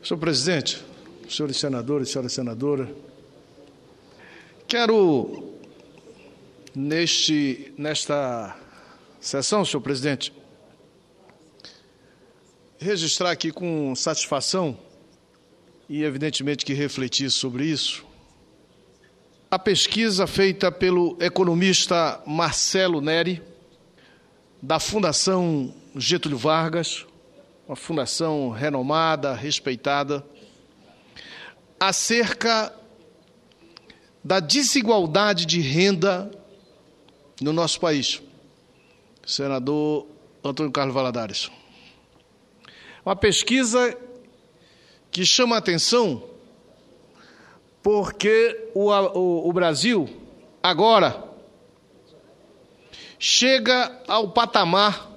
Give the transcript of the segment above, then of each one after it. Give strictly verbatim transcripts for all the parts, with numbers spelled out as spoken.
Senhor presidente, senhores senadores, senhora senadora, quero, neste, nesta sessão, senhor presidente, registrar aqui com satisfação, e evidentemente que refletir sobre isso, a pesquisa feita pelo economista Marcelo Neri, da Fundação Getúlio Vargas, uma fundação renomada, respeitada, acerca da desigualdade de renda no nosso país. Senador Antônio Carlos Valadares. Uma pesquisa que chama a atenção porque o, o, o Brasil, agora, chega ao patamar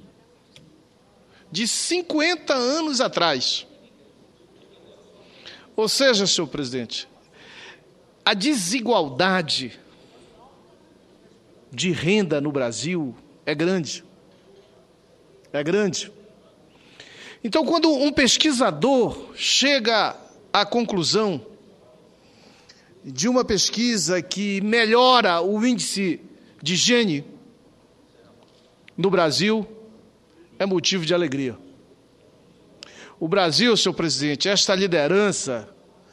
de cinquenta anos atrás. Ou seja, senhor presidente, a desigualdade de renda no Brasil é grande. É grande. Então, quando um pesquisador chega à conclusão de uma pesquisa que melhora o índice de Gini no Brasil, é motivo de alegria. O Brasil, senhor presidente, esta liderança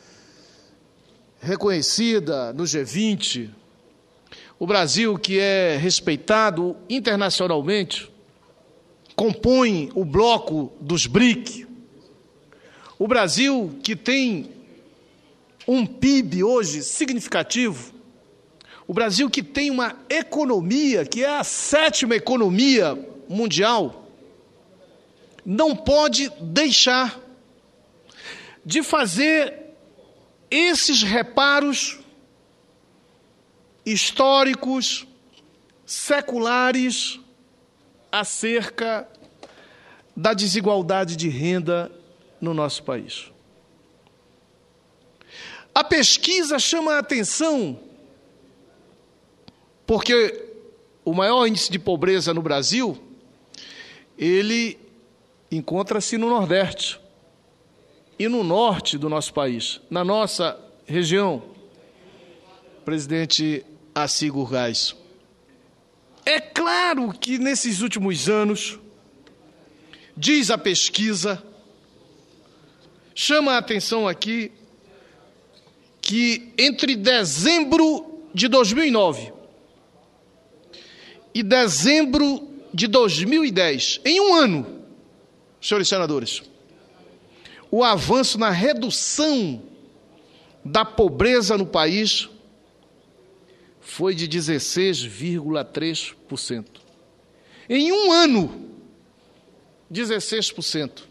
reconhecida no G vinte, o Brasil que é respeitado internacionalmente, compõe o bloco dos B R I C, o Brasil que tem um P I B hoje significativo, o Brasil que tem uma economia que é a sétima economia mundial, não pode deixar de fazer esses reparos históricos, seculares, acerca da desigualdade de renda no nosso país. A pesquisa chama a atenção porque o maior índice de pobreza no Brasil, ele encontra-se no Nordeste e no Norte do nosso país, na nossa região, presidente Assi Gurgás. É claro que nesses últimos anos, diz a pesquisa, chama a atenção aqui, que entre dezembro de dois mil e nove e dezembro de dois mil e dez, em um ano, senhores senadores, o avanço na redução da pobreza no país foi de dezesseis vírgula três por cento. Em um ano, dezesseis por cento.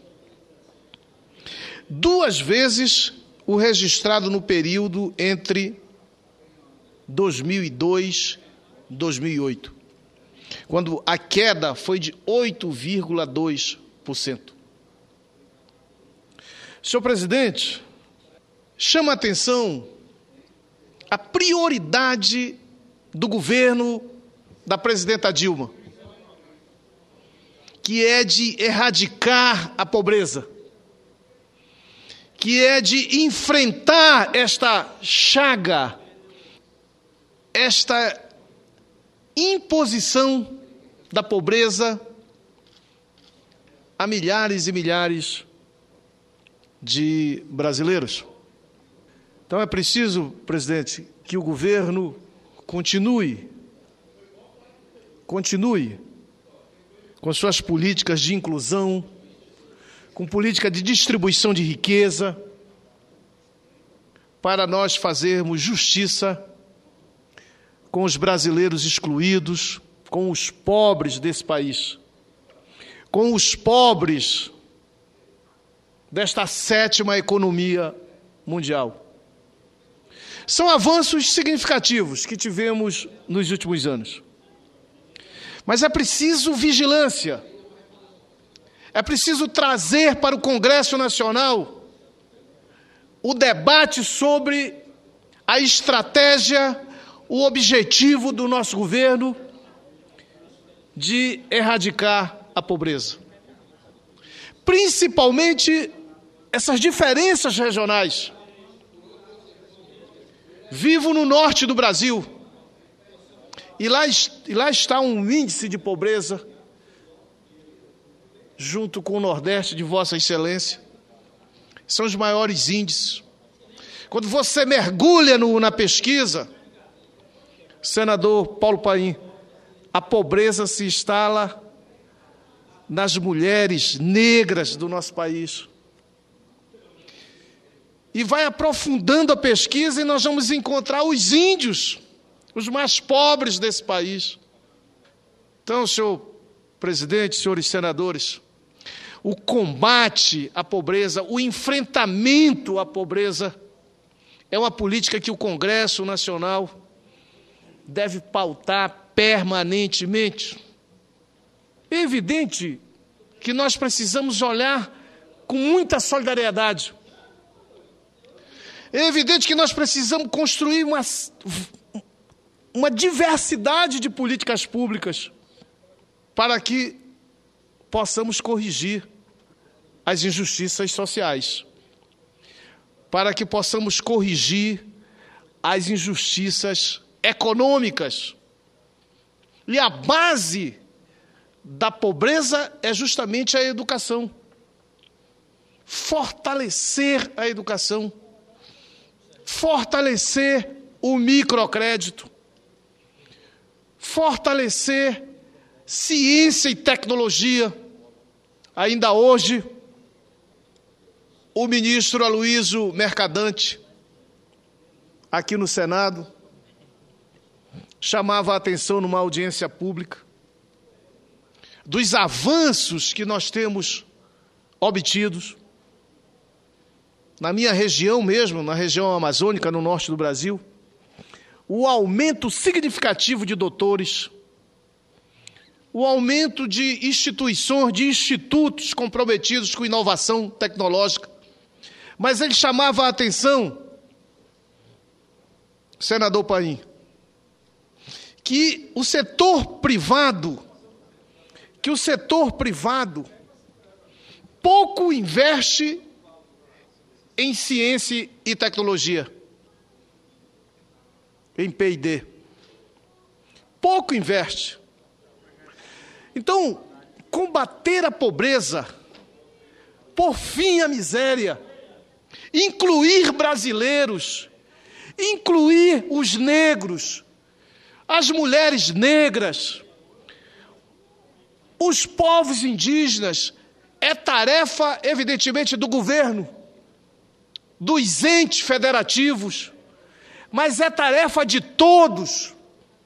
Duas vezes o registrado no período entre dois mil e dois e dois mil e oito, quando a queda foi de oito vírgula dois por cento. Senhor presidente, chama a atenção a prioridade do governo da presidenta Dilma, que é de erradicar a pobreza, que é de enfrentar esta chaga, esta imposição da pobreza a milhares e milhares de brasileiros. Então é preciso, presidente, que o governo continue, continue com suas políticas de inclusão, com política de distribuição de riqueza, para nós fazermos justiça com os brasileiros excluídos, com os pobres desse país, com os pobres desta sétima economia mundial. São avanços significativos que tivemos nos últimos anos. Mas é preciso vigilância. É preciso trazer para o Congresso Nacional o debate sobre a estratégia, o objetivo do nosso governo de erradicar a pobreza. Principalmente essas diferenças regionais. Vivo no norte do Brasil, e lá, e lá está um índice de pobreza, junto com o Nordeste de Vossa Excelência, são os maiores índices. Quando você mergulha no, na pesquisa, senador Paulo Paim, a pobreza se instala nas mulheres negras do nosso país. E vai aprofundando a pesquisa e nós vamos encontrar os índios, os mais pobres desse país. Então, senhor presidente, senhores senadores, o combate à pobreza, o enfrentamento à pobreza, é uma política que o Congresso Nacional deve pautar permanentemente. É evidente que nós precisamos olhar com muita solidariedade. É evidente que nós precisamos construir uma, uma diversidade de políticas públicas para que possamos corrigir as injustiças sociais, para que possamos corrigir as injustiças econômicas. E a base da pobreza é justamente a educação. Fortalecer a educação, fortalecer o microcrédito, fortalecer ciência e tecnologia. Ainda hoje, o ministro Aloysio Mercadante, aqui no Senado, chamava a atenção numa audiência pública dos avanços que nós temos obtidos na minha região mesmo, na região amazônica, no norte do Brasil, o aumento significativo de doutores, o aumento de instituições, de institutos comprometidos com inovação tecnológica. Mas ele chamava a atenção, senador Paim, que o setor privado, que o setor privado pouco investe em ciência e tecnologia, em P e D. Pouco investe. Então, combater a pobreza, por fim a miséria, incluir brasileiros, incluir os negros, as mulheres negras, os povos indígenas, é tarefa, evidentemente, do governo, dos entes federativos, mas é tarefa de todos,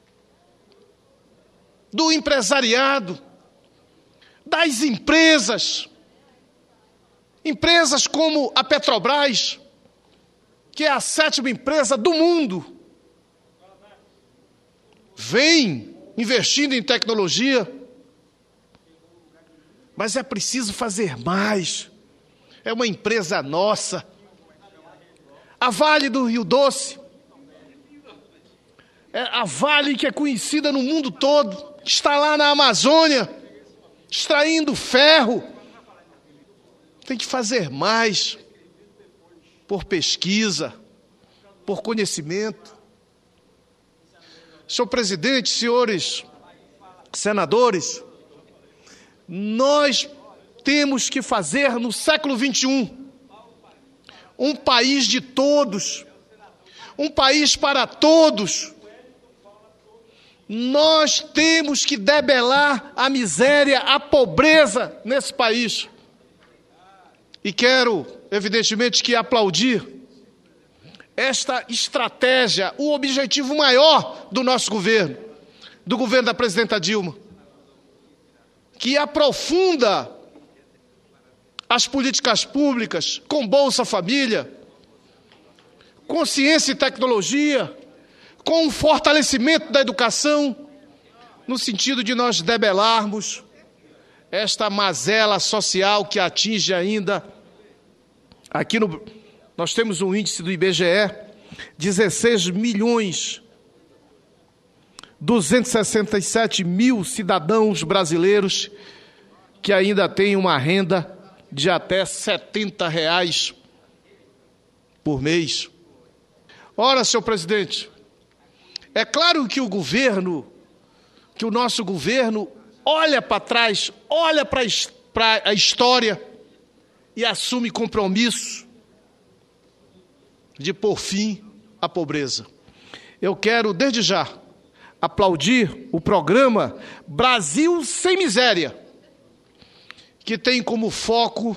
do empresariado, das empresas, empresas como a Petrobras, que é a sétima empresa do mundo, vem investindo em tecnologia, mas é preciso fazer mais. É uma empresa nossa. A Vale do Rio Doce, é a Vale que é conhecida no mundo todo, está lá na Amazônia, extraindo ferro. Tem que fazer mais por pesquisa, por conhecimento. Senhor presidente, senhores senadores, nós temos que fazer no século vinte e um um país de todos, um país para todos. Nós temos que debelar a miséria, a pobreza nesse país. E quero, evidentemente, que aplaudir esta estratégia, o objetivo maior do nosso governo, do governo da presidenta Dilma, que aprofunda as políticas públicas com Bolsa Família, com ciência e tecnologia, com o fortalecimento da educação, no sentido de nós debelarmos esta mazela social que atinge ainda, aqui no, nós temos um índice do I B G E, dezesseis milhões duzentos e sessenta e sete mil cidadãos brasileiros que ainda têm uma renda de até setenta reais por mês. Ora, senhor presidente, é claro que o governo, que o nosso governo olha para trás, olha para a história e assume compromisso de pôr fim à pobreza. Eu quero, desde já, aplaudir o programa Brasil Sem Miséria, que tem como foco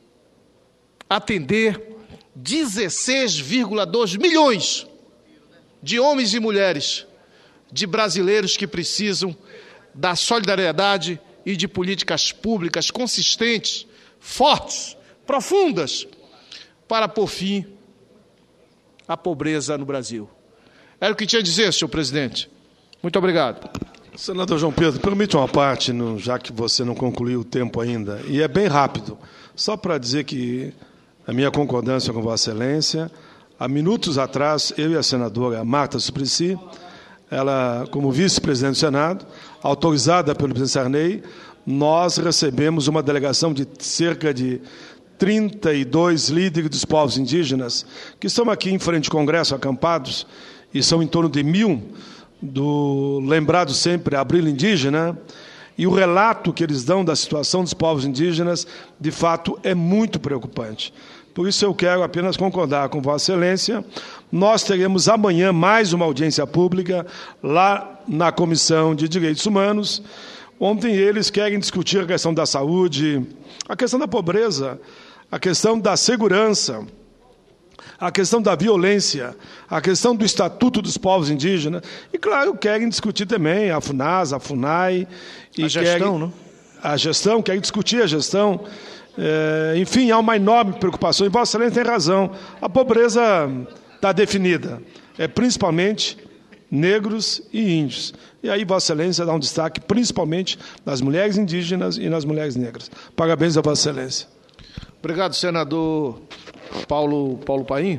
atender dezesseis vírgula dois milhões de homens e mulheres, de brasileiros que precisam da solidariedade e de políticas públicas consistentes, fortes, profundas, para pôr fim à pobreza no Brasil. Era o que tinha a dizer, senhor presidente. Muito obrigado. Senador João Pedro, permite uma parte, no, já que você não concluiu o tempo ainda, e é bem rápido, só para dizer que a minha concordância com Vossa Excelência. Há minutos atrás, eu e a senadora Marta Suplicy, ela, como vice-presidente do Senado, autorizada pelo presidente Sarney, nós recebemos uma delegação de cerca de trinta e dois líderes dos povos indígenas, que estão aqui em frente ao Congresso, acampados, e são em torno de mil, do lembrado sempre Abril Indígena, e o relato que eles dão da situação dos povos indígenas, de fato, é muito preocupante. Por isso eu quero apenas concordar com Vossa Excelência. Nós teremos amanhã mais uma audiência pública lá na Comissão de Direitos Humanos. Ontem eles querem discutir a questão da saúde, a questão da pobreza, a questão da segurança, a questão da violência, a questão do Estatuto dos Povos Indígenas. E, claro, querem discutir também a FUNAS, a FUNAI. E a gestão, querem, não? A gestão, querem discutir a gestão. É, enfim, há uma enorme preocupação. E Vossa Excelência tem razão. A pobreza está definida. É principalmente negros e índios. E aí Vossa Excelência dá um destaque principalmente nas mulheres indígenas e nas mulheres negras. Parabéns a Vossa Excelência. Obrigado, senador Paulo, Paulo Paim.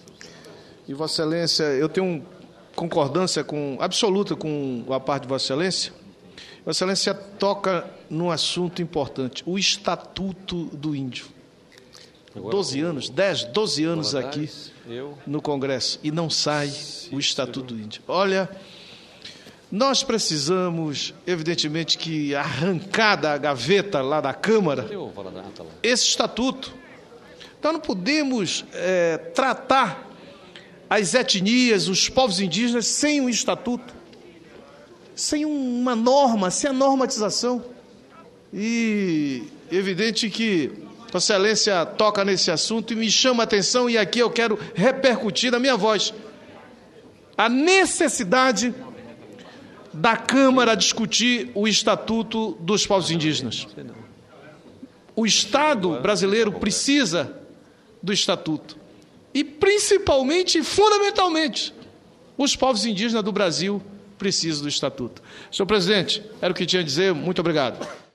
E Vossa Excelência, eu tenho concordância com, absoluta com a parte de Vossa Excelência. Vossa Excelência toca num assunto importante, o Estatuto do Índio. doze anos, dez, doze anos aqui no Congresso e não sai o Estatuto do Índio. Olha, nós precisamos, evidentemente, que arrancar da gaveta lá da Câmara esse Estatuto. Nós não podemos é, tratar as etnias, os povos indígenas sem um Estatuto, sem uma norma, sem a normatização. E evidente que Vossa Excelência toca nesse assunto e me chama a atenção, e aqui eu quero repercutir na minha voz a necessidade da Câmara discutir o Estatuto dos Povos Indígenas. O Estado brasileiro precisa do Estatuto. E principalmente, fundamentalmente, os povos indígenas do Brasil precisam do Estatuto. Senhor presidente, era o que tinha a dizer. Muito obrigado.